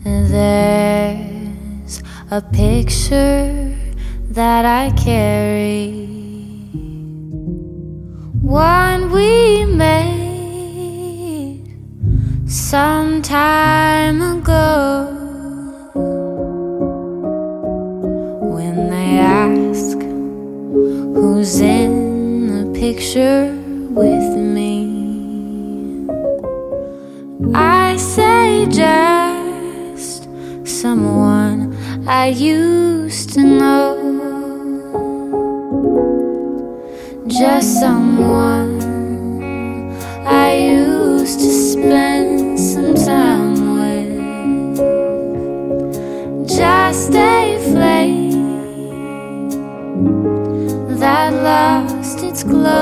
There's a picture that I carry, one we made some time ago. When they ask who's in the picture with me, I say just someone I used to know. Just someone I used to spend some time with. Just a flame that lost its glow.